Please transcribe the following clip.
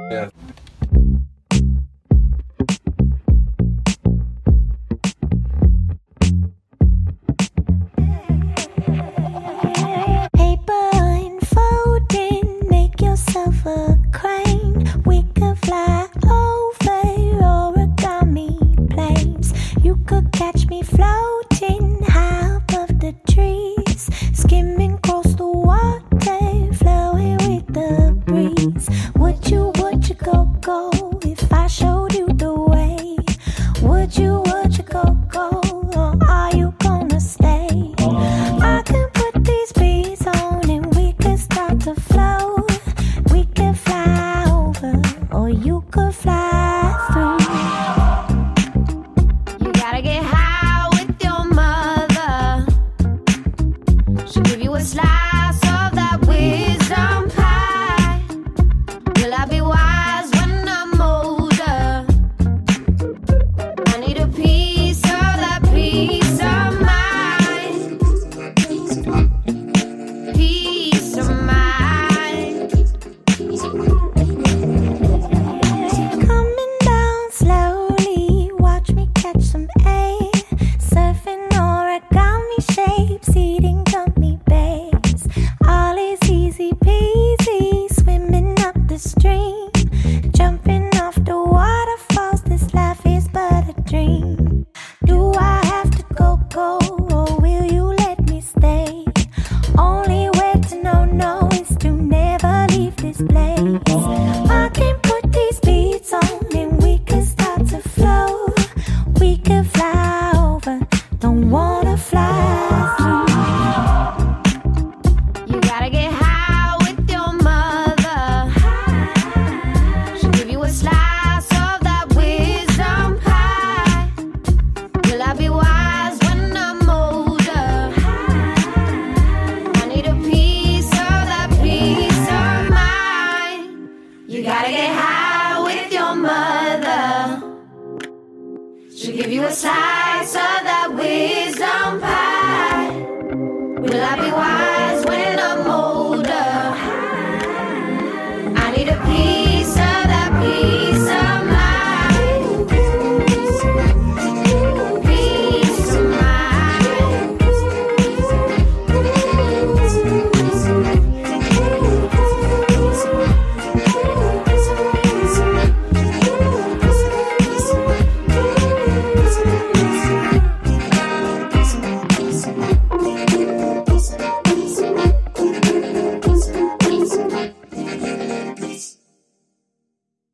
Yeah. Paper unfolding, make yourself a crane. We could fly over origami planes. You could catch me floating high above the trees, skimming across the water, flowing with the breeze. Would you go if I showed you the way? Would you go, or are you gonna stay? I can put these beats on and we can start to flow. We can fly over, or you could fly through. You gotta get high with your mother. She'll give you a slice of that wisdom pie. Will I be wise when I'm older? I need a piece of that peace of mind. Peace of mind. Coming down slowly, watch me catch some air. Surfing origami shapes, eating gummy bears. All is easy peasy, swimming up the stream, jumping off the waterfalls. This life is but a dream. Do I have to go, or will you let me stay? Only way to know no is to never leave this place. I can put these beats on and we can start to flow. We can fly over, don't wanna fly through. You gotta get high with your mother. She'll give you a slice of that wisdom pie. Will I be wise when I'm older? I need a piece of that peace of mind. You gotta get high with your mother. She'll give you a slice of that